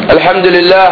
الحمد لله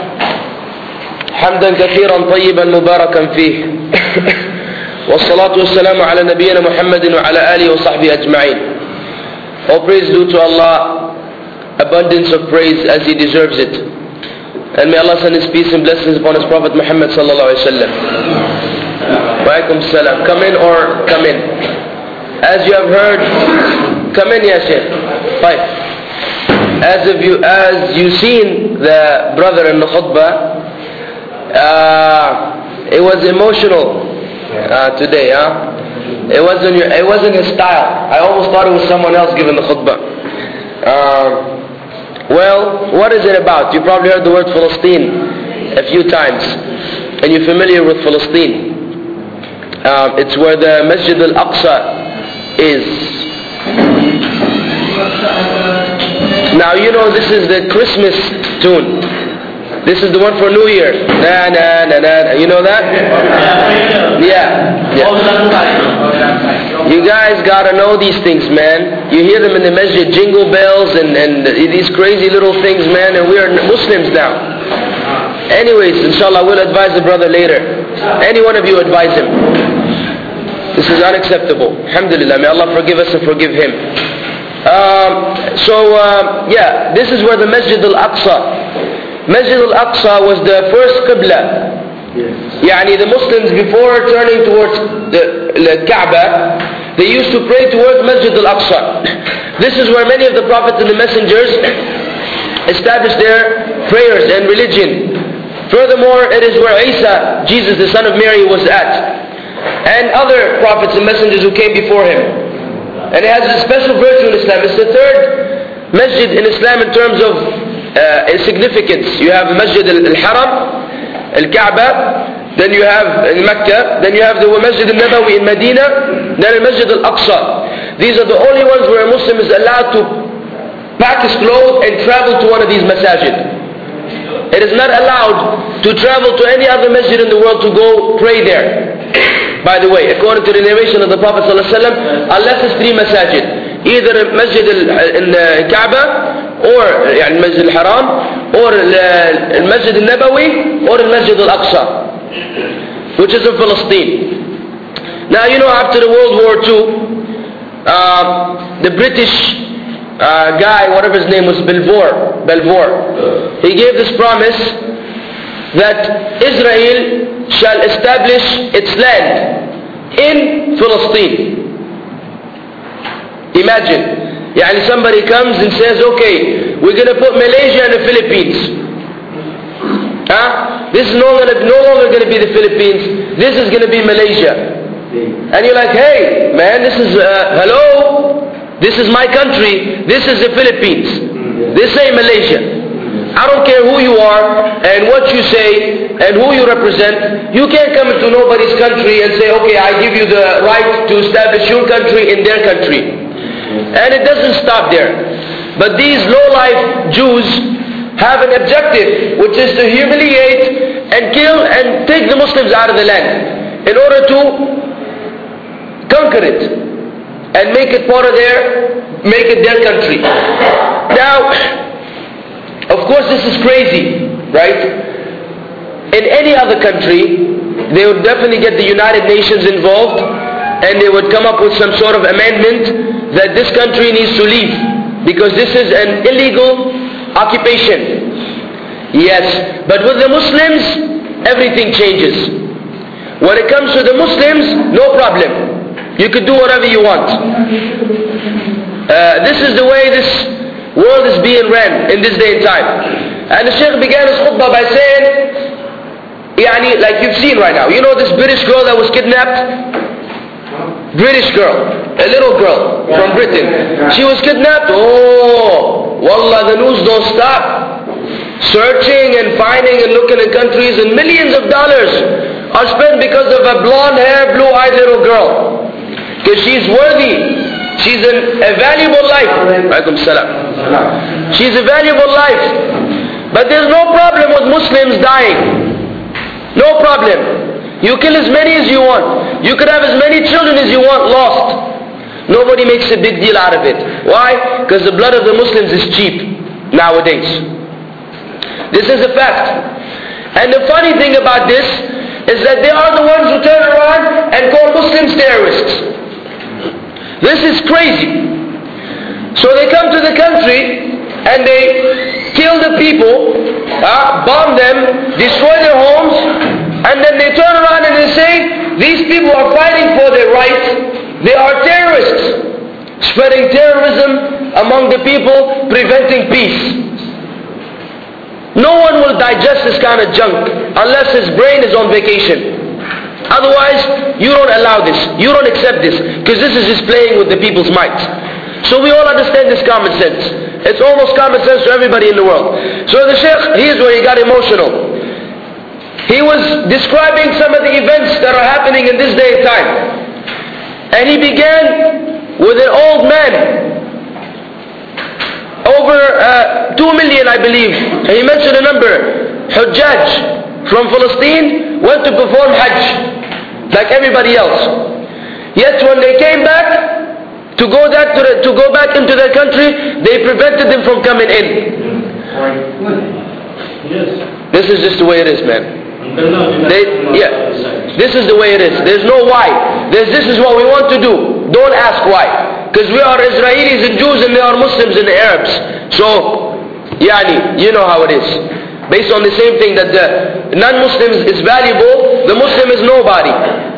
حمدا كثيرا طيبا مباركا فيه والصلاة والسلام على نبينا محمد وعلى آله وصحبه أجمعين. All praise due to Allah, abundance of praise as He deserves it. And may Allah send His peace and blessings upon His Prophet Muhammad sallallahu alaihi wasallam. Wa alaikum salam. Come in or come in. As you have heard, come in, ya Shaykh. Fine. As you seen the brother in the khutbah, it was emotional today, huh? It wasn't his style. I almost thought it was someone else giving the khutbah. Well, what is it about? You probably heard the word Palestine a few times, and you're familiar with Palestine. It's where the Masjid al-Aqsa is. Now you know this is the Christmas tune. This is the one for New Year. Na na na na. You know that? Yeah. You guys gotta know these things, man. You hear them in the masjid, jingle bells and these crazy little things, man. And we are Muslims now. Anyways, inshallah, we'll advise the brother later. Any one of you advise him. This is unacceptable. Alhamdulillah. May Allah forgive us and forgive him. This is where the Masjid al-Aqsa. Masjid al-Aqsa was the first Qibla. Yani the Muslims before turning towards the Kaaba, they used to pray towards Masjid al-Aqsa. This is where many of the prophets and the messengers established their prayers and religion. Furthermore, it is where Isa, Jesus the son of Mary, was at. And other prophets and messengers who came before him. And it has a special virtue in Islam. It's the third masjid in Islam in terms of significance. You have Masjid al-Haram, al-Kaaba, then you have in Mecca, then you have the Masjid al-Nabawi in Medina, then Masjid al-Aqsa. These are the only ones where a Muslim is allowed to pack his clothes and travel to one of these masajid. It is not allowed to travel to any other masjid in the world to go pray there. By the way, according to the narration of the Prophet ﷺ, unless it's three masajid, either Masjid al-Kaaba, or Masjid al-Haram, or Masjid al-Nabawi, or Masjid al-Aqsa, which is in Palestine. Now you know, after the World War II, the British guy, whatever his name was, Balfour, he gave this promise that Israel shall establish its land in Palestine. Imagine, somebody comes and says, okay, we're going to put Malaysia in the Philippines. This is no longer going to be the Philippines. This is going to be Malaysia. And you're like, hey, man, this is, hello? This is my country. This is the Philippines. This ain't Malaysia. I don't care who you are and what you say and who you represent. You can't come into nobody's country and say, okay, I give you the right to establish your country in their country. And it doesn't stop there. But these low-life Jews have an objective, which is to humiliate and kill and take the Muslims out of the land in order to conquer it and make it part of make it their country. Now, of course this is crazy, right? In any other country, they would definitely get the United Nations involved and they would come up with some sort of amendment that this country needs to leave because this is an illegal occupation. Yes, but with the Muslims, everything changes. When it comes to the Muslims, no problem. You could do whatever you want. This is the way this world is being ran in this day and time. And the Shaykh began his khutbah by saying, like you've seen right now, you know this British girl that was kidnapped? British girl, a little girl from Britain. She was kidnapped. Oh, wallah, the news don't stop. Searching and finding and looking in countries, and millions of dollars are spent because of a blonde-haired, blue-eyed little girl. Because she's worthy. She's a valuable life. Alaikum salam. She's a valuable life. But there's no problem with Muslims dying. No problem. You kill as many as you want. You could have as many children as you want lost. Nobody makes a big deal out of it. Why? Because the blood of the Muslims is cheap nowadays. This is a fact. And the funny thing about this is that they are the ones who turn around and call Muslims terrorists. This is crazy. So they come to the country and they kill the people, bomb them, destroy their homes, and then they turn around and they say, these people are fighting for their rights, they are terrorists, spreading terrorism among the people, preventing peace. No one will digest this kind of junk unless his brain is on vacation. Otherwise, you don't allow this, you don't accept this, because this is just playing with the people's minds. So we all understand this common sense. It's almost common sense to everybody in the world. So the Shaykh, here's where he got emotional. He was describing some of the events that are happening in this day and time. And he began with an old man, over 2 million I believe. And he mentioned a number. Hujjaj from Palestine went to perform Hajj, like everybody else. Yet when they came back, to go back into their country, they prevented them from coming in. This is just the way it is, man. This is the way it is. There's no why. This is what we want to do. Don't ask why. Because we are Israelis and Jews and they are Muslims and Arabs. So, you know how it is. Based on the same thing that the non-Muslim is valuable, the Muslim is nobody.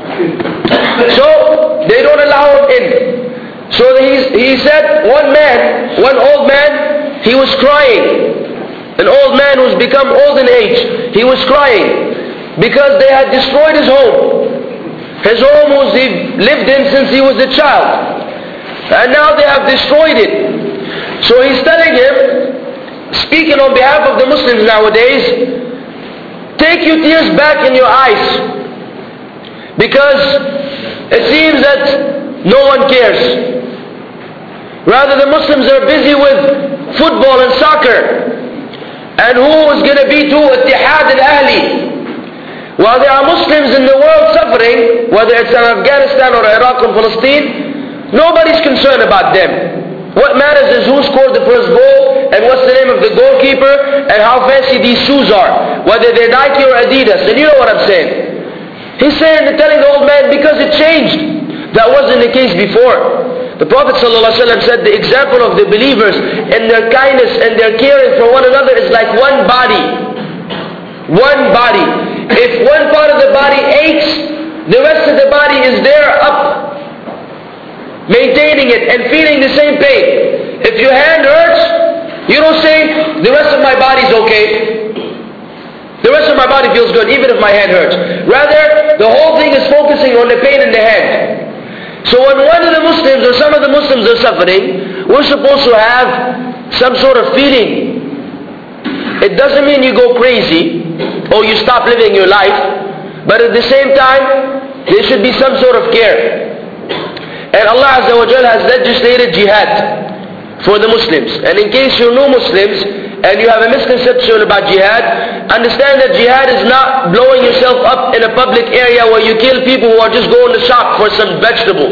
So, they don't allow him in. So he said, one old man, he was crying. An old man who's become old in age. He was crying because they had destroyed his home. His home was he lived in since he was a child. And now they have destroyed it. So he's telling him, speaking on behalf of the Muslims nowadays, take your tears back in your eyes. Because it seems that no one cares. Rather, the Muslims are busy with football and soccer. And who is going to be to Ittihad al-Ahli? While there are Muslims in the world suffering, whether it's in Afghanistan or Iraq or Palestine, nobody's concerned about them. What matters is who scored the first goal, and what's the name of the goalkeeper, and how fancy these shoes are. Whether they're Nike or Adidas. And you know what I'm saying. He's telling the old man, because it changed. That wasn't the case before. The Prophet ﷺ said the example of the believers in their kindness and their caring for one another is like one body. One body. If one part of the body aches, the rest of the body is there up, maintaining it and feeling the same pain. If your hand hurts, you don't say, the rest of my body's okay. The rest of my body feels good even if my hand hurts. Rather, the whole thing is focusing on the pain in the hand. So when one of the Muslims or some of the Muslims are suffering, we're supposed to have some sort of feeling. It doesn't mean you go crazy or you stop living your life, but at the same time, there should be some sort of care. And Allah Azza wa Jalla has legislated jihad for the Muslims. And in case you're new Muslims and you have a misconception about jihad, understand that jihad is not blowing yourself up in a public area where you kill people who are just going to shop for some vegetables.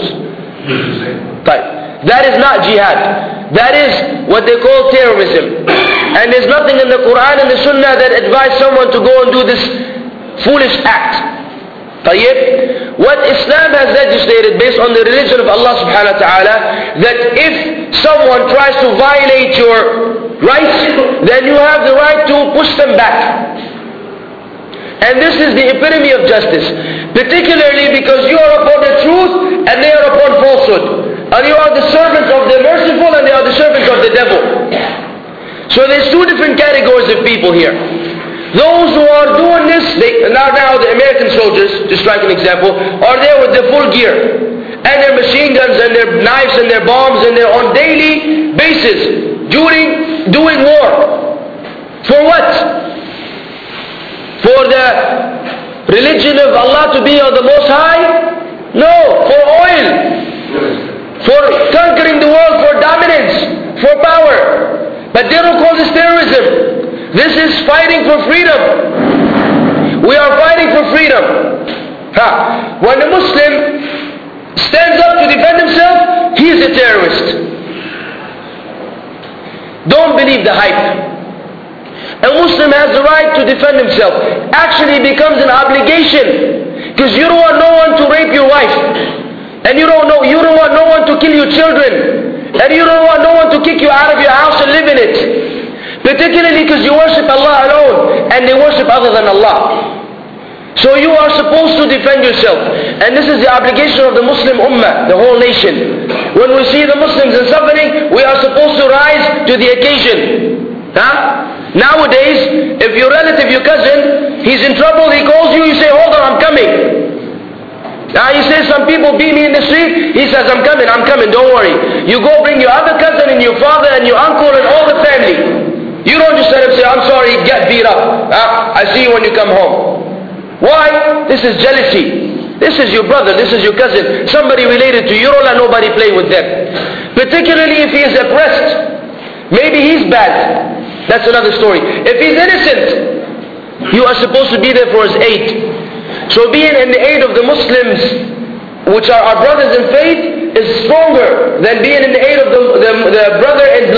That is not jihad. That is what they call terrorism. And there's nothing in the Quran and the Sunnah that advise someone to go and do this foolish act. What Islam has legislated based on the religion of Allah subhanahu wa ta'ala, that if someone tries to violate your rights, then you have the right to push them back. And this is the epitome of justice, particularly because you are upon the truth and they are upon falsehood. And you are the servants of the merciful and they are the servants of the devil. So there's two different categories of people here. Those who are doing this, now the American soldiers, to strike an example, are there with their full gear. And their machine guns and their knives and their bombs, and they're on daily basis doing war. For what? For the religion of Allah to be on the Most High? No, for oil. For conquering the world, for dominance, for power. But they don't call this terrorism. This is fighting for freedom. We are fighting for freedom. When a Muslim stands up to defend himself, he is a terrorist. Don't believe the hype. A Muslim has the right to defend himself. Actually becomes an obligation. Because you don't want no one to rape your wife. And you don't want no one to kill your children. And you don't want no one to kick you out of your house and live in it. Particularly because you worship Allah alone. And they worship other than Allah. So you are supposed to defend yourself. And this is the obligation of the Muslim Ummah, the whole nation. When we see the Muslims in suffering, we are supposed to rise to the occasion. Nowadays, if your relative, your cousin, he's in trouble, he calls you, you say, hold on, I'm coming. He says, some people beat me in the street, he says, I'm coming, don't worry. You go bring your other cousin and your father and your uncle and all the family. You don't just let him say, I'm sorry, get beat up. I see you when you come home. Why? This is jealousy. This is your brother, this is your cousin, somebody related to you. You don't let nobody play with them. Particularly if he is oppressed. Maybe he's bad. That's another story. If he's innocent, you are supposed to be there for his aid. So being in the aid of the Muslims, which are our brothers in faith, is stronger than being in the aid of the brother in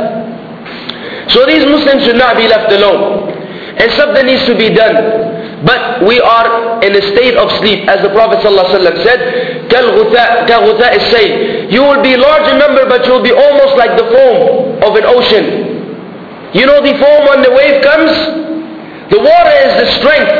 blood. So these Muslims should not be left alone. And something needs to be done. But we are in a state of sleep. As the Prophet ﷺ said, كَالْغُثَاءِ السَّيْلِ. You will be large in number, but you will be almost like the foam of an ocean. You know the foam when the wave comes? The water is the strength.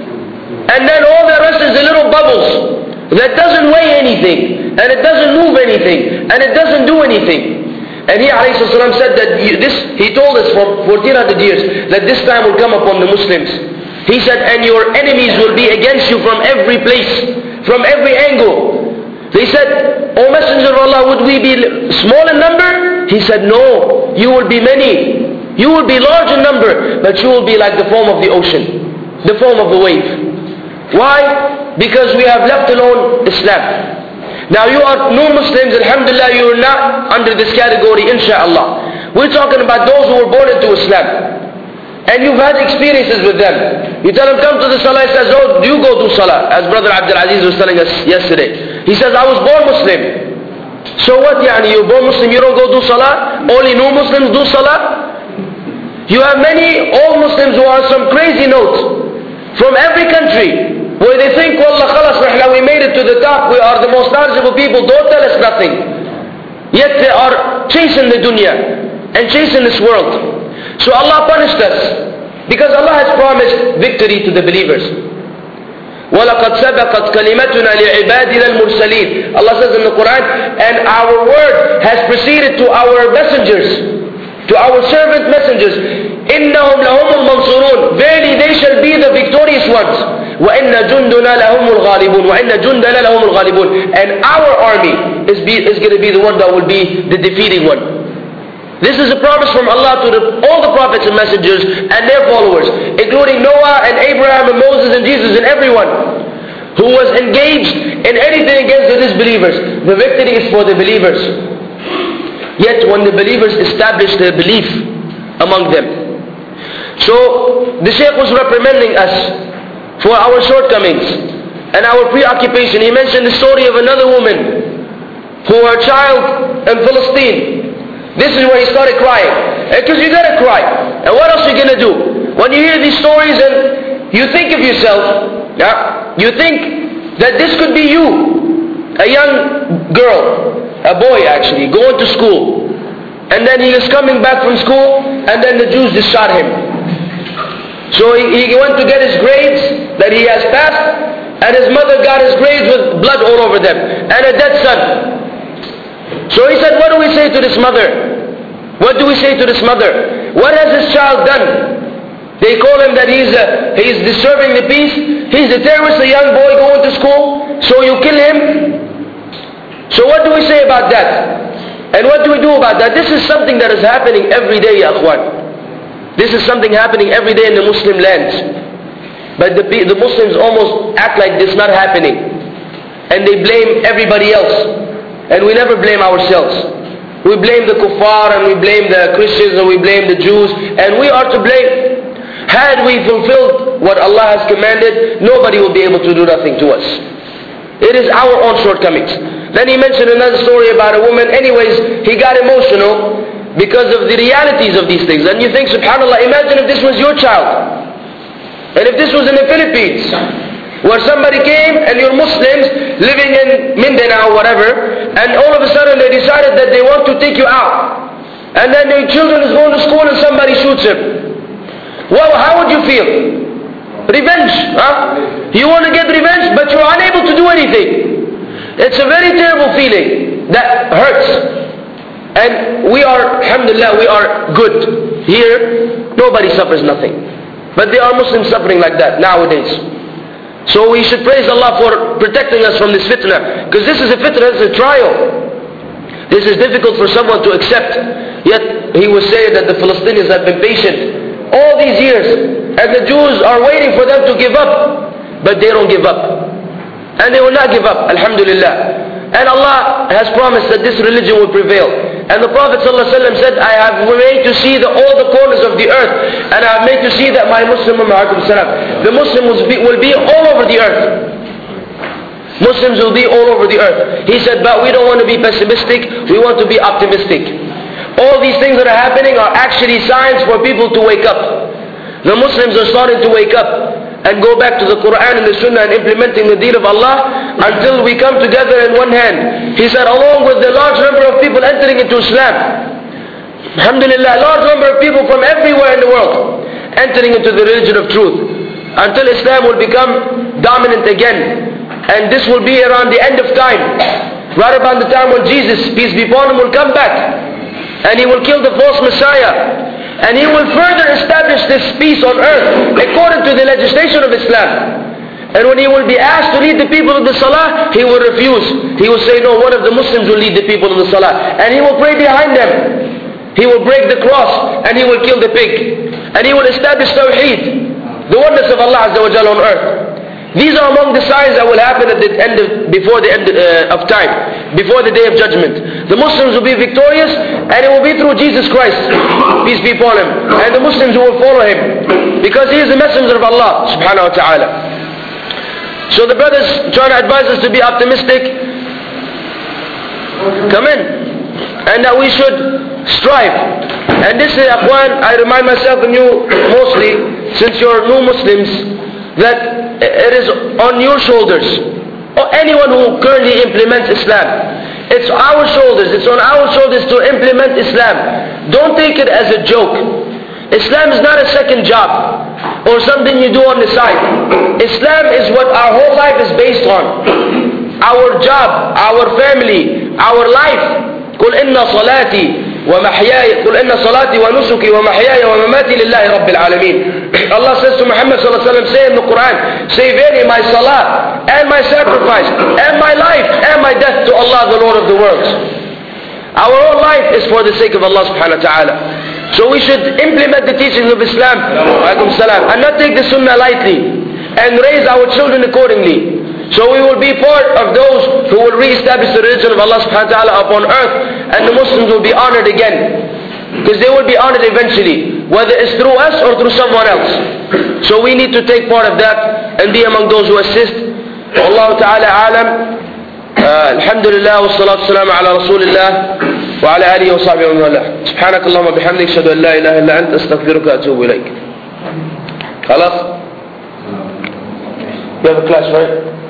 And then all the rest is the little bubbles. That doesn't weigh anything. And it doesn't move anything. And it doesn't do anything. And he ﷺ said that he told us for 1400 years that this time will come upon the Muslims. He said, and your enemies will be against you from every place, from every angle. They said, O Messenger of Allah, would we be small in number? He said, no, you will be many. You will be large in number, but you will be like the foam of the ocean, the foam of the wave. Why? Because we have left alone Islam. Now you are new Muslims, alhamdulillah, you are not under this category, inshaAllah. We're talking about those who were born into Islam. And you've had experiences with them. You tell them, come to the salah, he says, oh, you go do salah. As Brother Abdul Aziz was telling us yesterday. He says, I was born Muslim. So what, you're born Muslim, you don't go do salah? Only new Muslims do salah? You have many old Muslims who are some crazy notes from every country, where they think, wallah khalas, we made it to the top, we are the most knowledgeable people, don't tell us nothing. Yet they are chasing the dunya and chasing this world. So Allah punished us because Allah has promised victory to the believers. وَلَقَدْ سَبَقَتْ كَلِمَتُنَا لِعِبَادِنَا الْمُرْسَلِينَ Allah says in the Quran, and our word has proceeded to our messengers, to our servant messengers. إِنَّهُمْ لَهُمُ الْمَنْصُرُونَ. Verily they shall be the victorious ones. وَإِنَّ جُنْدُنَا لَهُمُ الْغَالِبُونَ وَإِنَّ جُنْدَنَا لَهُمُ الْغَالِبُونَ. And our army is going to be the one that will be the defeating one. This is a promise from Allah to all the prophets and messengers and their followers, including Noah and Abraham and Moses and Jesus and everyone who was engaged in anything against the disbelievers. The victory is for the believers. Yet when the believers establish their belief among them. So the Shaykh was reprimanding us for our shortcomings and our preoccupation. He mentioned the story of another woman who her child in Palestine. This is where he started crying. Because you gotta cry. And what else are you gonna do? When you hear these stories and you think of yourself, you think that this could be you. A young girl, a boy actually, going to school. And then he was coming back from school and then the Jews just shot him. So he went to get his grades that he has passed, and his mother got his grades with blood all over them. And a dead son. So he said, what do we say to this mother? What do we say to this mother? What has this child done? They call him that he's disturbing the peace. He's a terrorist, a young boy going to school. So you kill him. So what do we say about that? And what do we do about that? This is something that is happening every day, ya akhwan. This is something happening every day in the Muslim lands. But the Muslims almost act like this not happening. And they blame everybody else. And we never blame ourselves. We blame the kuffar and we blame the Christians and we blame the Jews. And we are to blame. Had we fulfilled what Allah has commanded, nobody will be able to do nothing to us. It is our own shortcomings. Then he mentioned another story about a woman. Anyways, he got emotional. because of the realities of these things. And you think, subhanAllah, imagine if this was your child. And if this was in the Philippines, where somebody came and you're Muslims living in Mindanao or whatever, and all of a sudden they decided that they want to take you out. And then your children is going to school and somebody shoots him. Well, how would you feel? Revenge, huh? You want to get revenge, but you're unable to do anything. It's a very terrible feeling that hurts. And we are, alhamdulillah, we are good. Here, nobody suffers nothing. But there are Muslims suffering like that nowadays. So we should praise Allah for protecting us from this fitna. Because this is a fitna, it's a trial. This is difficult for someone to accept. Yet he was saying that the Palestinians have been patient all these years. And the Jews are waiting for them to give up. But they don't give up. And they will not give up, alhamdulillah. And Allah has promised that this religion will prevail. And the Prophet ﷺ said, I have made to see all the corners of the earth. And I have made to see that my Muslim, the Muslims will be all over the earth. Muslims will be all over the earth. He said, but we don't want to be pessimistic, we want to be optimistic. All these things that are happening are actually signs for people to wake up. The Muslims are starting to wake up and go back to the Quran and the Sunnah and implementing the deen of Allah until we come together in one hand. He said, along with the large number of people entering into Islam, alhamdulillah, a large number of people from everywhere in the world entering into the religion of truth, until Islam will become dominant again. And this will be around the end of time, right about the time when Jesus, peace be upon him, will come back and he will kill the false Messiah. And he will further establish this peace on earth according to the legislation of Islam. And when he will be asked to lead the people in the salah, he will refuse. He will say, no, one of the Muslims will lead the people in the salah. And he will pray behind them. He will break the cross and he will kill the pig. And he will establish Tawheed, the oneness of Allah Azza wa Jalla on earth. These are among the signs that will happen at the end before the end of time, before the day of judgment. The Muslims will be victorious, and it will be through Jesus Christ, peace be upon him, and the Muslims who will follow him, because he is the messenger of Allah subhanahu wa ta'ala. So the brothers trying to advise us to be optimistic, come in, and that we should strive. And this is, Akhwan, I remind myself and you mostly, since you're new Muslims, that it is on your shoulders, or anyone who currently implements Islam. It's our shoulders, it's on our shoulders to implement Islam. Don't take it as a joke. Islam is not a second job or something you do on the side. Islam is what our whole life is based on. Our job, our family, our life. قل إن صلاتي ومحياي قل إن صلاتي ونسكي ومحياي ومماتي لله رب العالمين. Allah says to Muhammad sallallahu alaihi wasallam, say in the Quran, say verily my salah and my sacrifice and my life and my death to Allah, the Lord of the worlds. Our whole life is for the sake of Allah subhanahu wa ta'ala. So we should implement the teachings of Islam and not take the sunnah lightly and raise our children accordingly. So we will be part of those who will re-establish the religion of Allah subhanahu wa ta'ala upon earth, and the Muslims will be honored again. Because they will be honored eventually, whether it's through us or through someone else. So we need to take part of that and be among those who assist. Wallahu ta'ala alam. Alhamdulillah wa salatu salam ala rasulillah wa ala alihi wa sahbihi wa mawalah. Subhanak Allahumma bihamdik, ashhadu an la ilaha illa anta, astaghfiruka wa atubu ilayk. Khalas? You have a class, right?